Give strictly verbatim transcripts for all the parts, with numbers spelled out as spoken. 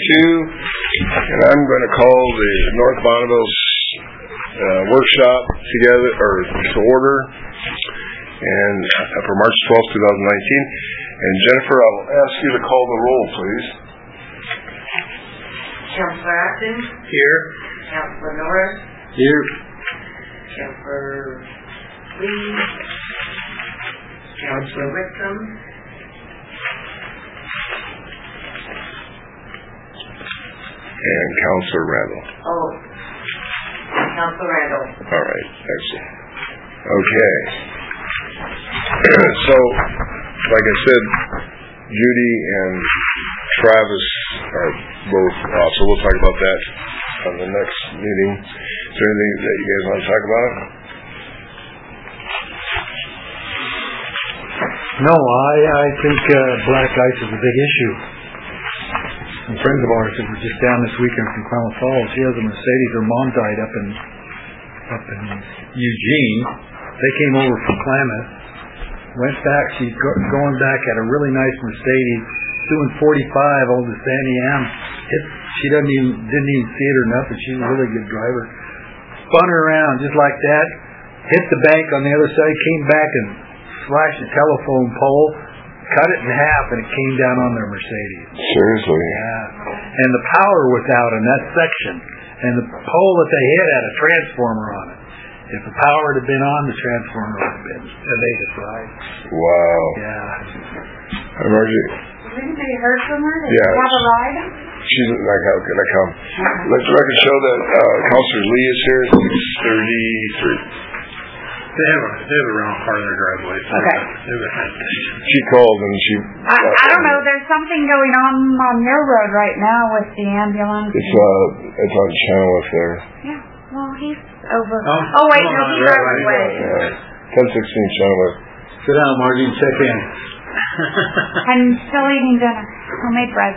two, and I'm going to call the North Bonneville uh, workshop together or to order, and uh, for March twelfth, twenty nineteen. And Jennifer, I'll ask you to call the roll, please. Councilor Acton? Here. Councilor Norris? Here. Councilor Lee? Councilor Whitcomb? And Councilor Randall. Oh, Councilor Randall. All right, excellent. Okay. So, like I said, Judy and Travis are both off, so we'll talk about that on the next meeting. Is there anything that you guys want to talk about? No, I I think uh, black ice is a big issue. Some friends of ours that were just down this weekend from Klamath Falls. She has a Mercedes. Her mom died up in up in Eugene. They came over from Klamath. Went back. She's go- going back at a really nice Mercedes, doing forty-five over the Sandy Am. It, she doesn't even didn't even see it or nothing. She's a really good driver. Spun her around just like that. Hit the bank on the other side. Came back and slashed a telephone pole. Cut it in half, and it came down on their Mercedes. Seriously? Yeah. And the power was out in that section, and the pole that they hit had a transformer on it. If the power had been on, the transformer would have been. And they just right. Wow. Yeah. Hi, Margie. Has anybody heard from her? Did Yeah. you have a ride? She's like, how can I come? Let the record show that uh, Councilor Lee is here at six thirty-three. They have a they have a round part of their driveway. So Okay. They have a hesitation. She called and she. I, I don't know. There's something going on on your road right now with the ambulance. It's uh, it's on Chenoweth there. Yeah. Well, he's over. Oh, Oh, wait, come no, on, he's right, driving right, away. Yeah, ten sixteen Chenoweth. Sit down, Margie, and check in. I'm still eating dinner. Homemade bread.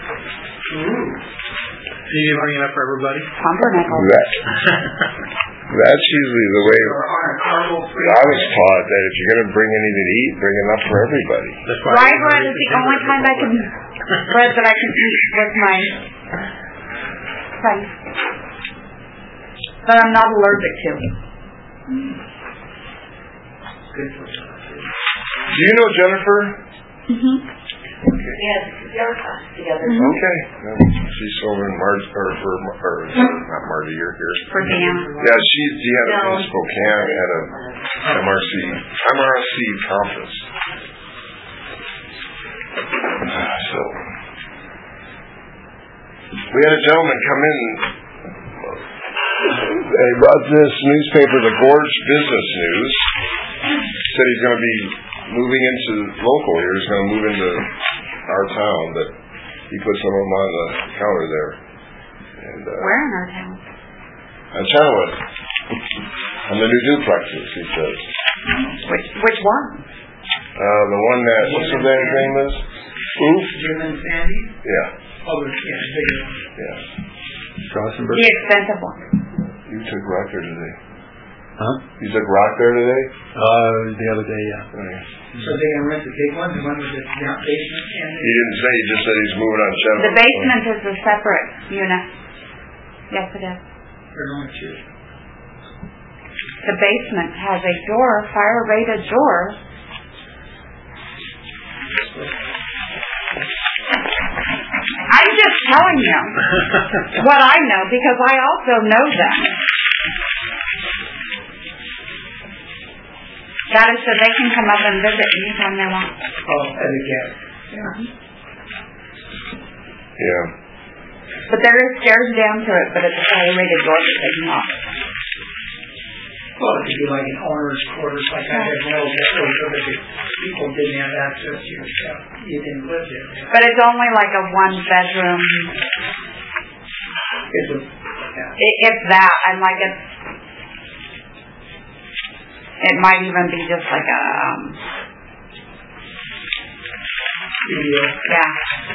Are you bringing it up for everybody? Pumpernickel. That, that's usually the way I was taught, that if you're going to bring anything to eat, bring enough for everybody. That's why Rye bread is the only kind I can bread that I can eat with my friends. That I'm not allergic to. Do you know Jennifer? Mm-hmm. Yes, together. Mm-hmm. Okay. She's over in Marge, or for, or not Margie, you're here. For Dan. Yeah, she, she had a, in Spokane at a M R C, M R C conference. So, we had a gentleman come in. He brought this newspaper, the Gorge Business News. Said he's going to be moving into local here. He's going to move into our town, but he put some of them on the counter there. And, uh, Where in our town? On Chenoweth. On the new duplexes, he says. Which which one? Uh, the one that, what's the man's name is? Oof? Jim and Sandy? Yeah. Oh, yeah, bigger. Yeah. Strassenberg. The expensive one. You took rock there today. Huh? You took rock there today? Uh, the other day, yeah. Okay. So they're going to rent the big one, the one with the down basement? And He didn't say, he just said he's moving on Chenoweth. The basement is a separate unit. Yes, it is. they're going to. The basement has a door, fire-rated door. I'm just telling you what I know because I also know them. That is so they can come up and visit anytime they want. Oh, as a guest. Yeah. Yeah. But there is stairs down to it, but it's a fire-rated door that they can lock. Well, it could be like an owner's quarters, like I had no ghetto, so that the people didn't have access to your stuff. You didn't live there. But it's only like a one-bedroom. It's a, yeah. It, it's that, and like it's. It might even be just like a. Um, Studio. yeah.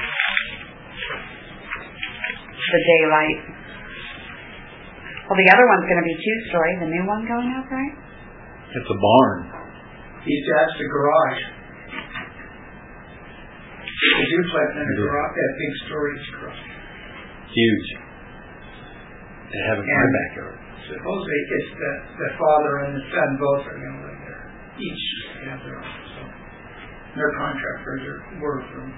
The daylight. Well, the other one's going to be two-story. The new one going up, right? It's a barn. He's, that's the garage. The duplex and the garage, that big storage garage. Huge. They have it in my And- backyard. Supposedly it's the, the father and the son both are going to live there. Each have their own. So their contractors are were from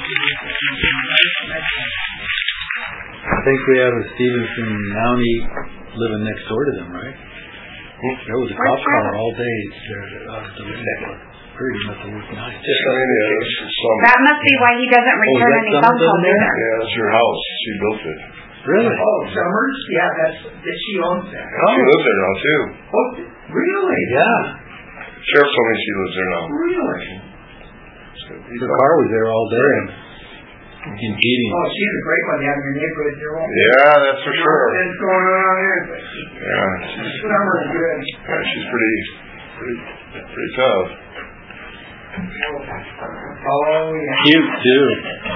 I think we have a Stevenson Mountie living next door to them, right? There was a cop Where's car that? all day there to, uh, to look at it. Pretty much a look nice. Just, I mean, yeah, this is some, That must be why he doesn't return that any Summers phone calls over there? either. yeah, that's your house. She built it. Really? Oh, Summers? Yeah, that's that she owns that. She lives there now, too. Oh, really? Yeah. Sheriff told me she lives there now. Really? The car was there all day and competing. Oh, she's a great one down in your neighborhood. You're all Yeah, that's for sure. What's going on here? Yeah, she's, Summers good. yeah, she's pretty, pretty, pretty tough. Oh, yeah. Cute too.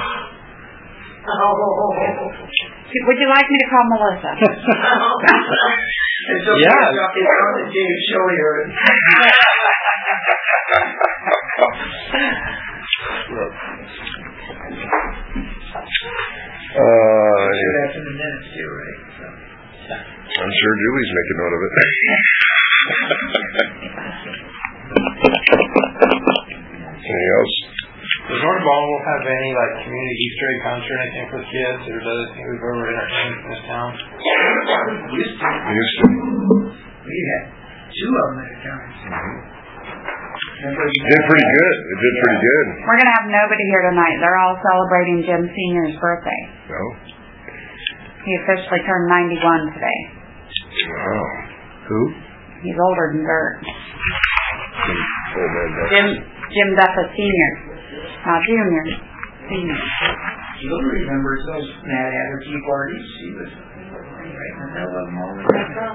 Oh. Would you like me to call Melissa? It's okay. Yeah. It's on the Dave show here. Uh, yeah. That's in the minutes too, right? So. I'm sure Julie's making note of it. Anything else? Does North Bonneville have any like community Easter egg hunt or anything for the kids, or does it think we've ever entertained in this town? Used to. Used to. We had two of them at a time. Remember It did pretty good. It did pretty good. We're going to have nobody here tonight. They're all celebrating Jim Senior's birthday. No? He officially turned ninety-one today. Wow. Who? He's older than Bert. Oh, man, that's- Jim Jim Buffa Senior. Not Junior. Senior. You'll remember those Mad Hatter tea parties. She was right in the middle of them all the time.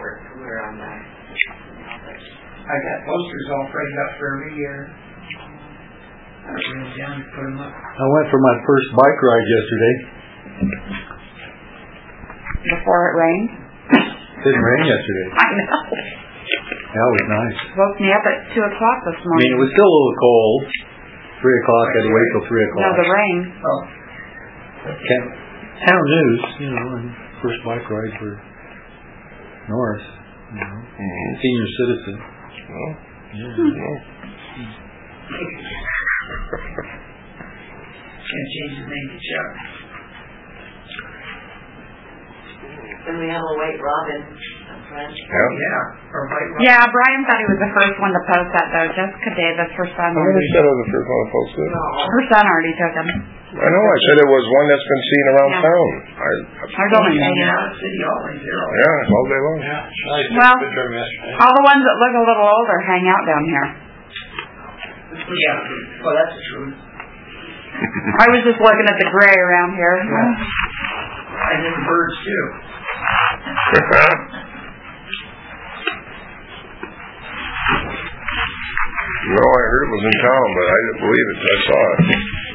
I got posters all framed up for every year. I bring them down and put them up. I went for my first bike ride yesterday. Before it rained. It didn't rain yesterday. I know. That was nice. Woke me up at two o'clock this I mean, morning. it was still a little cold. Three o'clock. I had to wait till three o'clock. No, the rain. Oh, Ca- Town news, you know, and first bike ride for Norris, you know, Mhm. senior citizen. Well, Yeah. well. can't change his name to Chuck. And we have a white robin, a friend. Yeah. Yeah, or White Rock. Yeah, Brian thought he was the first one to post that though. Jessica Davis, her son. How many already- said I was the first one to post it? No. Her son already took him. I know, I said it was one that's been seen around Yeah. town. I, There's only Hanging out at City Hall, he's there all day. yeah, all day long. Yeah. I took Well, a picture of him yesterday. all the ones that look a little older hang out down here. Yeah, well, that's the truth. I was just looking at the gray around here. And then the birds too. No, I heard it was in town, but I didn't believe it till I saw it.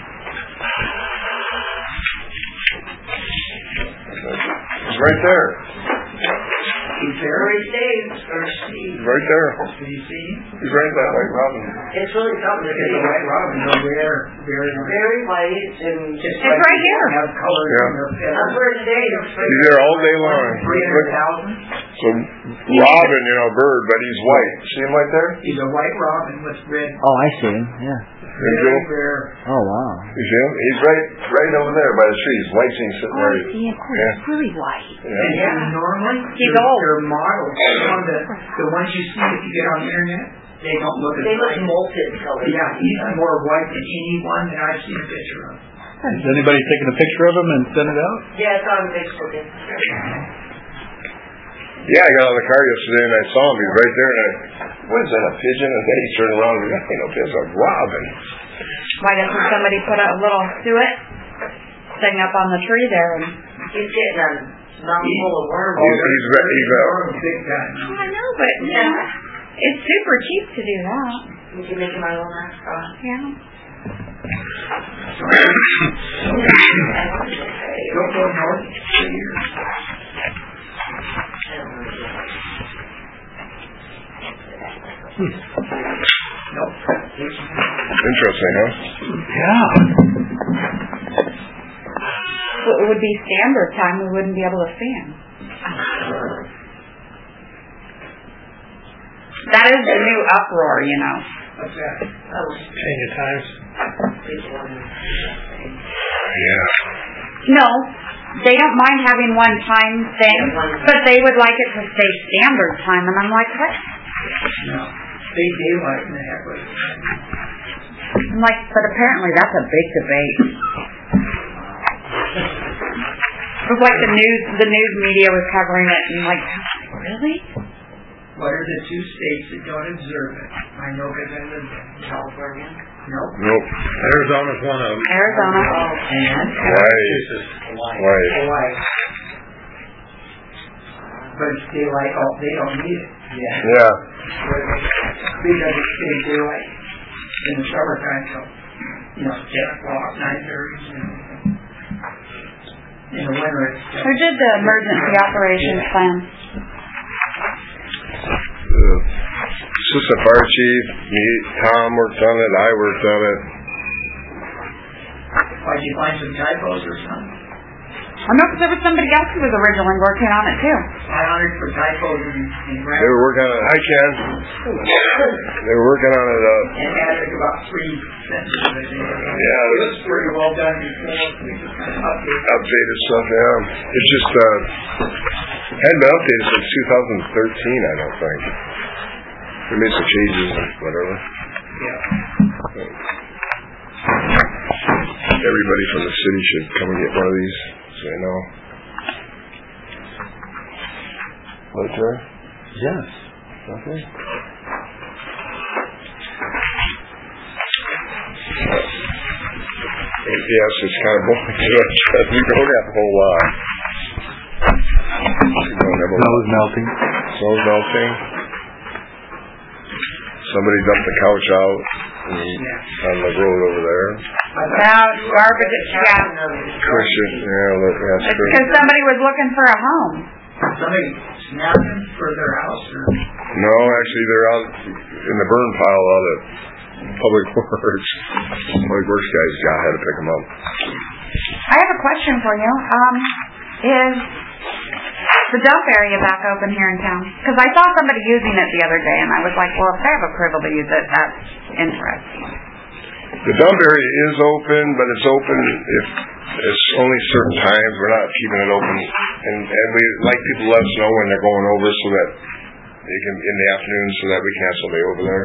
It's right there. He's very safe, or Steve. He's right there. Did you see him? He's right there, like Robin. It's really something to It's a see. white robin over there. Very, Very white and Just It's right here. Have colors Yeah. in their I'm feathers. for today. It's He's there all day long. Three hundred thousand. So Robin, you know, bird, but he's white. See him right there? He's a white robin with red. Oh, I see him. Yeah. Very rare. Oh, wow. You see him? He's right, right over there by the trees. White thing sitting Oh, there. I see. Of course, Yeah. it's really white. Yeah. And normally, He's they're, old. they're models. The, one that, the ones you see if you get on the internet, they don't look as They look white. molted colors. Yeah, he's more white than anyone that I've seen a picture of. Has anybody taken a picture of him and sent it out? Yeah, it's on Facebook. Yeah, I got out of the car yesterday and I saw him. He's right there. And I, what is that, a pigeon? And then he turned around and I know, there's a robin. Why doesn't somebody put a little suet thing up on the tree there? And He's getting a mouthful of worms. He's, he's, re- he's, uh, They're big time. I know, but you know, it's super cheap to do that. We can make him our little mascot. Yeah. Don't go north for years. Nope. interesting, huh? Yeah. it would be standard time, we wouldn't be able to see them. That is the new uproar, you know. What's that? Change of times. Yeah. No, they don't mind having one time thing, but they would like it to stay standard time, and I'm like, what? No. They daylight in the heck with it. I'm like, but apparently that's a big debate. It was like the news, the news media was covering it, and like, really? What are the two states that don't observe it? I know because I live there. California. Nope. Nope. Arizona's one of them. Arizona. And Hawaii. Hawaii. Hawaii. But it's daylight, oh, they don't need it. Yeah. Yeah. Because it's big daylight in the summertime, so, you know, ten o'clock, nine thirty, you know. In the winter, it's... Who did the emergency operations plan? The assistant fire chief, me, Tom worked on it, I worked on it. Why'd you find some typos or something? I know because there was somebody else who was originally working on it too. I honored for typos in, in They grammar. were working on it. Hi, Ken. They were working on it. Uh, And added about three sentences, I think. Yeah. It was pretty well done before. We just kind of updated. updated stuff, yeah. It's just, uh, hadn't been updated since two thousand thirteen, I don't think. We made some changes and whatever. Yeah. Everybody from the city should come and get one of these, so they know. What, Jerry? Yes. Okay. Yes, it's kind of boring. We don't have a whole lot. We don't have a Snow lot. is melting. Snow's melting. Somebody dumped the couch out on the road over there. Now, garbage, yeah. Christian, yeah, look, that's It's true. because somebody was looking for a home. Somebody snapping for their house or... No, actually, they're out in the burn pile out at Public Works. Public Works guys got had to pick them up. I have a question for you. Um, is the dump area back open here in town? Because I saw somebody using it the other day, and I was like, well, if they have approval to use it, that's interesting. The dump area is open, but it's open if it's only certain times. We're not keeping it open, and and we like people to let us know when they're going over so that they can in the afternoon so that we can have somebody over there.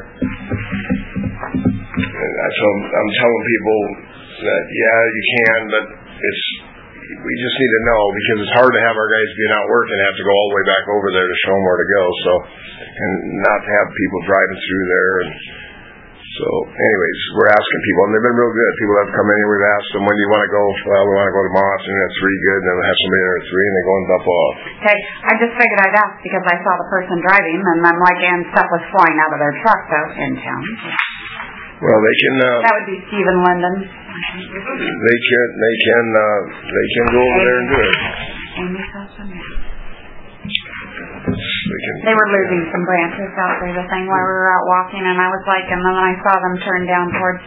And I tell, I'm telling people that yeah, you can, but it's we just need to know because it's hard to have our guys being out working and have to go all the way back over there to show them where to go. So, and not to have people driving through there and. So, anyways, we're asking people, and they've been real good. People have come in here, we've asked them, when do you want to go? Well, we want to go to Moss, and at three, good, and then we'll have somebody there at three, and they go and dump off. Okay, I just figured I'd ask because I saw the person driving, and I'm like, and stuff was flying out of their truck, though, in town. Well, they can, uh, That would be Stephen Linden. they can, they can, uh, they can go over there and do it. Amy's husband. They can. They were losing some branches out there, the thing while we were out walking, and I was like, and then when I saw them turn down towards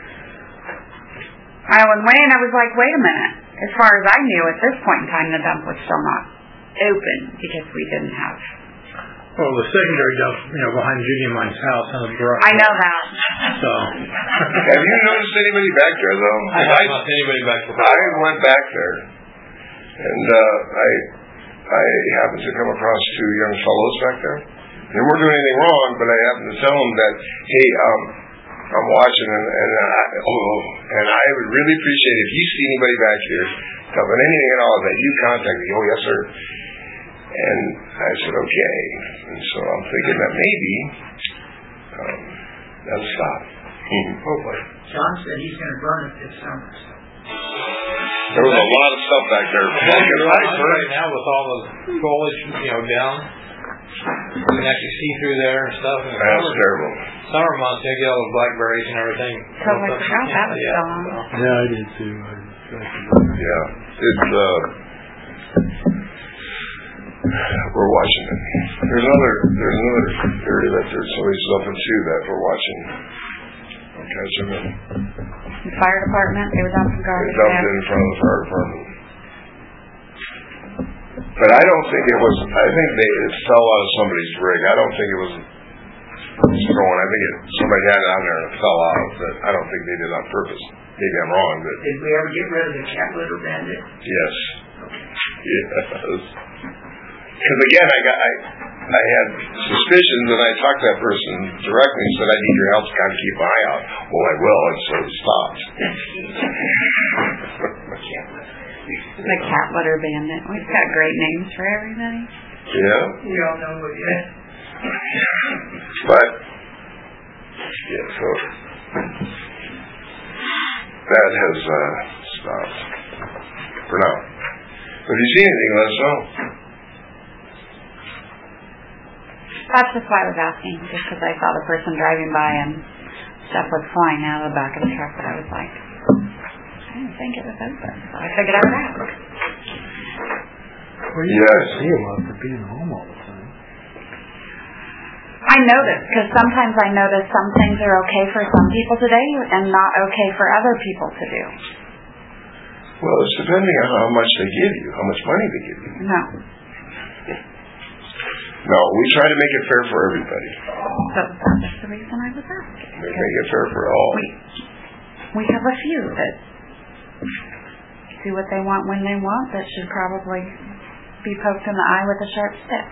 Island Way, and I was like, wait a minute. As far as I knew, at this point in time, the dump was still not open because we didn't have. Well, the secondary dump, you know, behind Judy and mine's house on the garage. I know that. So. Have you noticed anybody back there, though? I haven't noticed anybody back there. I went back there, and uh, I I happened to come across two young fellows back there. They weren't doing anything wrong, but I happened to tell them that, hey, um, I'm watching, and and, I, oh, and I would really appreciate if you see anybody back here dumping anything at all that you contact me. Oh, yes, sir. And I said, okay. And so I'm thinking that maybe um, that'll stop. Hopefully. John said he's going to burn it this summer. There was a lot of stuff back there. Right now with all the foliage, you know, down, you can actually see through there and stuff. And That's summer, terrible. summer months, you get all the blackberries and everything. Totally forgot that was yeah, gone. so. Yeah, I did too. I Yeah, it's uh, we're watching it. There's another, there's another area that there's somebody's dumping too that we're watching. I'll catch them in. The fire department, they were dumping They garbage dumped it there. in front of the fire department. But I don't think it was, I think they, it fell out of somebody's rig. I don't think it was thrown. I think it, somebody had it on there and it fell out. But I don't think they did it on purpose. Maybe I'm wrong, but. Did we ever get rid of the cat litter bandit? Yes. Yes. Because again, I got, I, I had suspicions and I talked to that person directly and said, I need your help to kind of keep an eye out. Well, I will, and so it stopped. The cat litter bandit. We've got great names for everybody. Yeah. We all know what it is. But, yeah, so that has uh, stopped for now. But if you see anything, let us know. That's just why I was asking, just because I saw the person driving by and stuff was flying out of the back of the truck, but I was like, I didn't think it was open. So I figured I would ask. Well, you Yes. see a lot for being home all the time. I notice, because sometimes I notice some things are okay for some people today and not okay for other people to do. Well, it's depending on how much they give you, how much money they give you. No. No, we try to make it fair for everybody. So that's the reason I was asking. We make it fair for all. We, we have a few that do what they want when they want that should probably be poked in the eye with a sharp stick.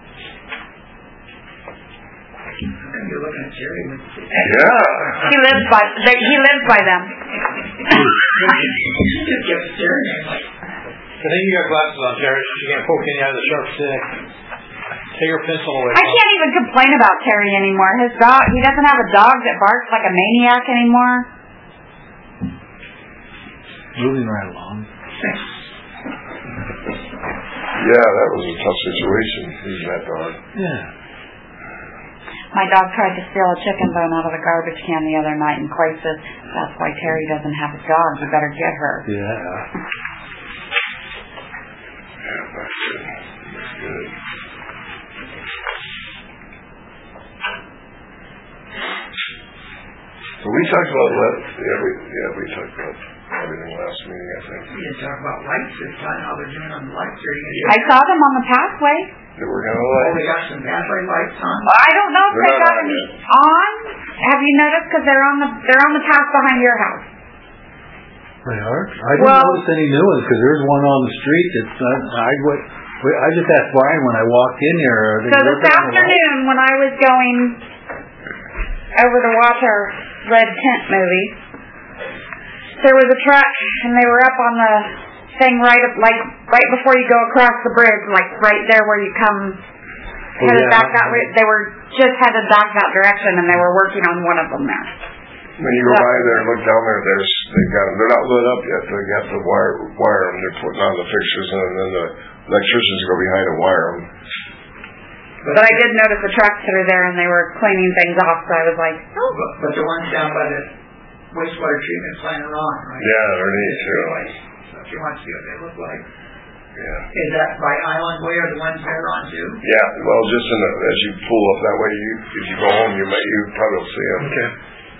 You're looking at Jerry with Yeah. He lives by they, he lives by them. you just kept staring at him like, I think you got glasses on, Terry. You can't poke any out of the sharp stick. Take your pencil away. I can't even complain about Terry anymore. His dog, he doesn't have a dog that barks like a maniac anymore. Moving right along. Yeah, that was a tough situation, losing that dog. Yeah. My dog tried to steal a chicken bone out of the garbage can the other night, and Clay says, that's why Terry doesn't have a dog. You better get her. Yeah. Yeah, that's good. That's good. So we talked about that. Yeah, we yeah we talked about everything last meeting. I think we didn't talk about lights this time, how they're doing on the lights. I saw them on the pathway. that we're gonna Oh, let. they got some pathway lights on? I don't know if They're they not got on any yet. on. Have you noticed? Because they're on the they're on the path behind your house. They are? I didn't Well- notice any new ones because there's one on the street that's not, I would, I just asked Brian when I walked in here. Are they So this working on the light? afternoon, when I was going over to watch our Red Tent movie, there was a truck, and they were up on the thing right up, like right before you go across the bridge, like right there where you come headed yeah. back that way. They were just headed back that direction, and they were working on one of them there. When you go by there and look down there, there's they've got them. They're not lit up yet. They got to wire wire them. They're putting on the fixtures, and then the electricians go behind and wire them. But I did notice the trucks that are there, and they were cleaning things off. So I was like, Oh, but, but the ones down by the wastewater treatment plant are on, right? Yeah, they're neat too. So if you want to see what they look like. Yeah. Is that by Island Way or the ones they're on too? Yeah. Well, just in the, as you pull up that way, you if you go home, you might you probably will see them. Okay.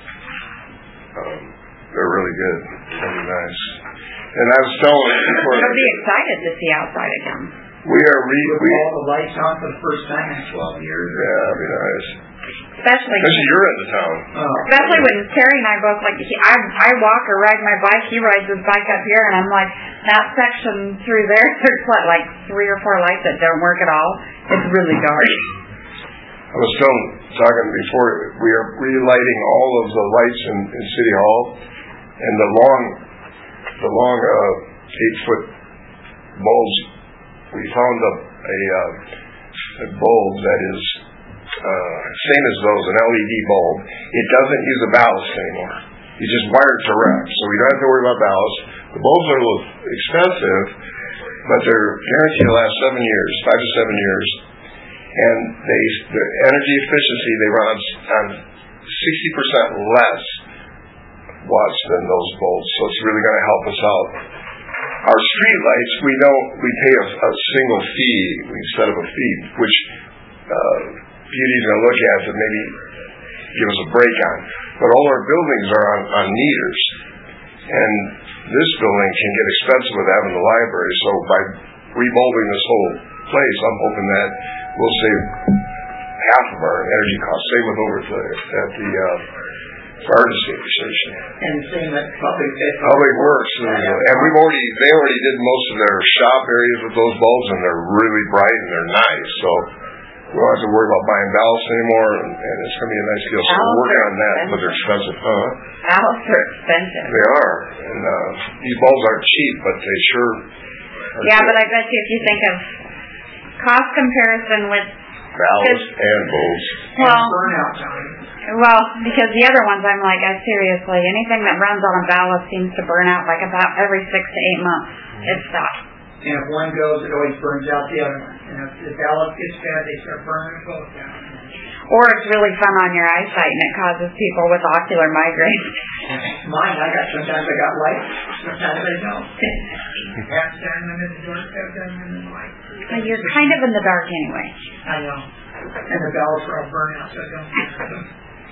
Um, they're really good. Really nice. And I was telling before I'll be excited to see outside again. we are re With we all the lights on for the first time in twelve years. yeah, that'd be nice. Especially, Especially you're in the town. Oh. especially when Terry and I both like. He, I I walk or ride my bike. He rides his bike up here, and I'm like, that section through there. There's what, like three or four lights that don't work at all. It's really dark. I was telling, talking before, we are relighting all of the lights in, in City Hall, and the long, the long uh, eight-foot bulbs. We found a a, uh, a bulb that is uh, same as those, an L E D bulb. It doesn't use a ballast anymore. You just wire it direct, so we don't have to worry about ballast. The bulbs are a little expensive, but they're guaranteed to last seven years, five to seven years. And they, the energy efficiency, they run on sixty percent less watts than those bulbs, so it's really going to help us out. Our street lights, we don't, we pay a, a single fee instead of a fee, which uh, Beauty's going to look at to maybe give us a break on. But all our buildings are on, on meters, and this building can get expensive with having the library, so by rebulbing this whole place, I'm hoping that we'll save half of our energy costs. Same with over at the, at the uh, fire station. And the same at public. Public Works, is, uh, and we've already they already did most of their shop areas with those bulbs, and they're really bright and they're nice. So we don't have to worry about buying ballasts anymore, and, and it's going to be a nice deal. So we're working on that, but they're expensive, huh? Ballasts are expensive. They are, and uh, these bulbs aren't cheap, but they sure. Are Yeah, cheap. but I bet you if you think of cost comparison with Ballast and bulbs. well, Burnout time. well, because the other ones, I'm like, I seriously, anything that runs on a ballast seems to burn out like about every six to eight months. It stops. And if one goes, it always burns out the other one. And if the ballast gets bad, they start burning both down. Or it's really fun on your eyesight and it causes people with ocular migraines. Mine, I got, sometimes I got light, sometimes I don't. Half time I'm in the dark, half time I'm in the light. But you're kind of in the dark anyway. I know. And the ballasts are all burnt out, so I don't get them.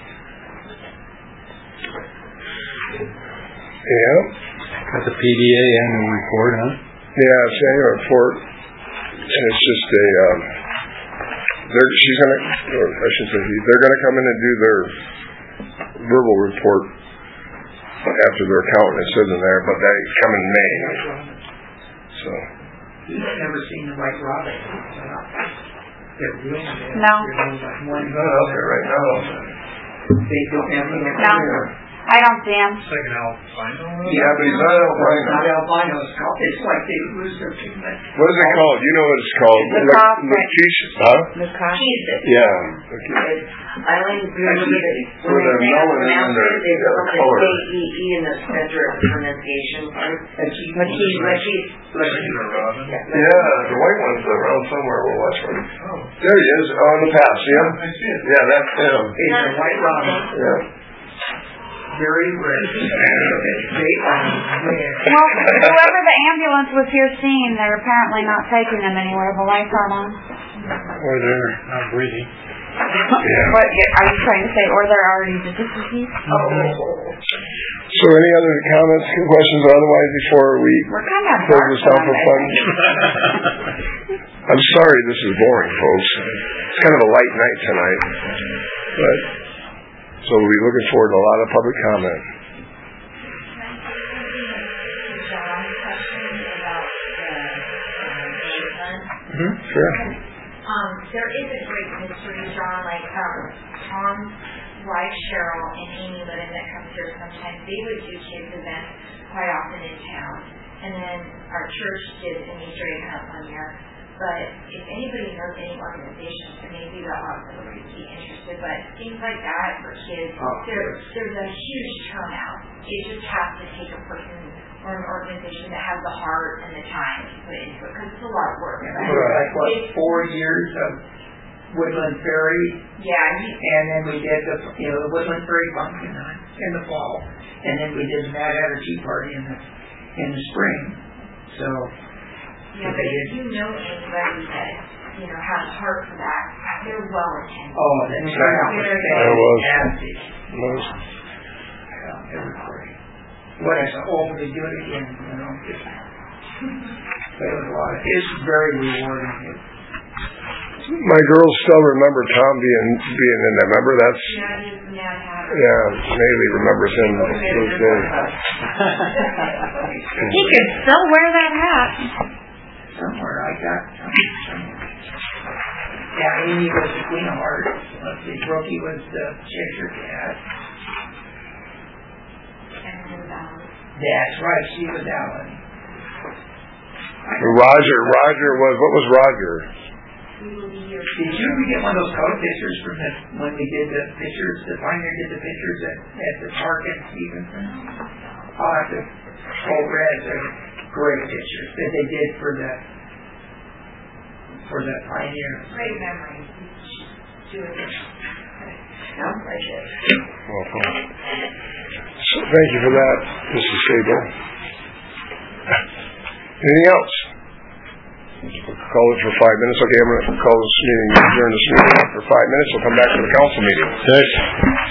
Yeah. Got the P D A annual report, huh? Yeah, it's an annual report, and it's just a. Um, they're she's gonna, or I shouldn't say he, they're gonna come in and do their verbal report after their accountant is sitting there, but they come in May. So. He's never seen the White Robin. They're really bad. No. They're like one. Not out there right now. They don't have any. No. I don't see him. It's like an albino. Yeah, but he's not albino. Not albino. It's called. It's like they lose their pigment. What is it called? You know what it's called? Leukocytes. Leukocytes, huh? Leukocytes. Yeah. Eileen, do you remember that Where when they're they melon in pronounce their- it, they their put the color. K E E in the center of the pronunciation part? Lakeith. Lakeith. Yeah, the white one's around somewhere. We'll watch for him. There he is, on the pass, yeah? I see it. Yeah, that's him. It's a White Robin. Yeah. Very rare. They are rare. Well, whoever the ambulance was here seeing, they're apparently not taking them anywhere. The lights aren't on. Or they're not breathing. Yeah. What are you trying to say? Or they're already deceased? So any other comments, questions, or otherwise before we We're kind of close this down for fun? I'm sorry this is boring, folks. It's kind of a light night tonight. But so we'll be looking forward to a lot of public comment. Mm-hmm. Sure. Um, there is a great mystery, John, like um, Tom's wife, Cheryl, and Amy Lynn that comes here sometimes. They would do kids events quite often in town. And then our church did an Easter egg hunt one year. But if anybody knows any organizations, maybe they'll also be interested. But things like that for kids, Oh. there, there's a huge turnout. It just has to take a person or an organization that has the heart and the time to put into it, because it's a lot of work. For like what, four years of Woodland Ferry, Yeah, you, and then we did the, you know, the Woodland Ferry Pumpkin Hunt in the fall, and then we did the Mad Hatter Tea Party in the in the spring. So, yeah, but if you know anybody that, you know, has a heart for that, they're well attended. oh, that turnout was It was. fantastic. Most Yeah, it was great. What I said, oh, they do it again, you know. Just, it was a lot. Of, it's very rewarding. My girls still remember Tom being being in there. Remember that's That is Mad Hatter. yeah. Haley remembers him those days. He could still wear that hat. Somewhere I got somewhere. Yeah, Amy was the Queen of Hearts. Let's see, Brookie was the Cheshire Cat. And then, um, That's right, she was Alan. Roger, Roger was what was Roger? we will be here. Did you ever get one of those color pictures from the, when we did the pictures, the Pioneer did the pictures at, at the park at Stevenson? I'll have to, oh, red, they're great pictures that they did for the, for the Pioneer. Great memories. We should do it. Sounds like it. Welcome. So thank you for that, Missus Sable. Anything else? Call it for five minutes. Okay, I'm going to call this meeting, adjourn this meeting for five minutes. We'll come back to the council meeting. Six.